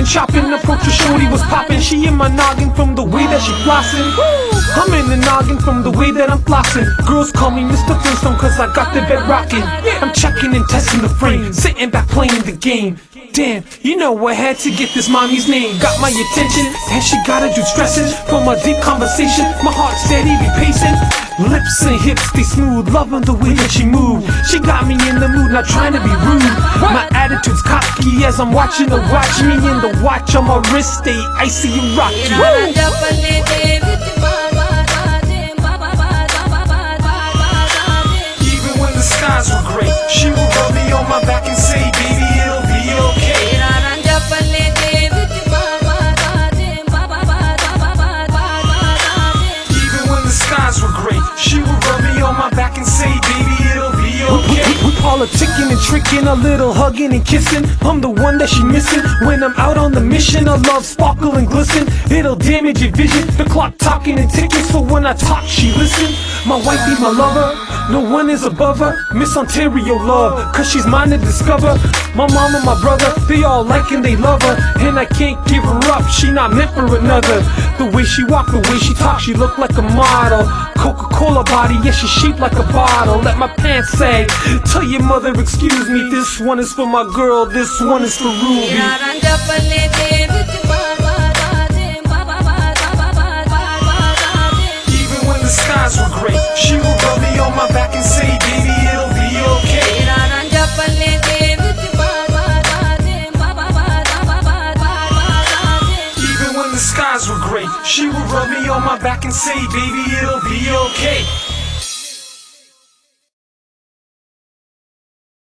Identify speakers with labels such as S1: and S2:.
S1: chopping, approach a shorty was popping. She in my noggin from the way that she flossing. I'm in the noggin from the way that I'm flossing. Girls call me Mr. Flintstone cause I got the bed rocking. I'm checking and testing the frame, sitting back playing the game. Damn, you know I had to get this mommy's name. Got my attention, and she got a dude stressing. From a deep conversation, my heart steady be pacing. Lips and hips, they smooth, loving the way that she move. She got me in the mood, not trying to be rude. My attitude's cocky as I'm watching her watch me. And the watch on my wrist stay icy and rocky. Even when the skies were gray, she would rub me on my back and say, baby, it'll be okay. Even when the skies were gray, she would rub me on my back and say, baby, it'll be okay. We politicking and tricking, a little hugging and kissing. I'm the one that she missing when I'm out on the mission. Her love sparkle and glisten, it'll damage your vision. The clock talking and ticking, so when I talk she listen. My wifey, my lover, no one is above her. Miss Ontario love, cause she's mine to discover. My mom and my brother, they all like and they love her. And I can't give her up, she not meant for another. The way she walk, the way she talk, she look like a model. Coca-Cola body, yeah, she shaped like a bottle. Let my pants sag, tell your mother excuse me. This one is for my girl, this one is for Ruby. Even when the skies were gray, she would rub me on my back and say, baby, it'll be okay. Even when the skies were gray, she would rub me on my back and say, baby, it'll be okay.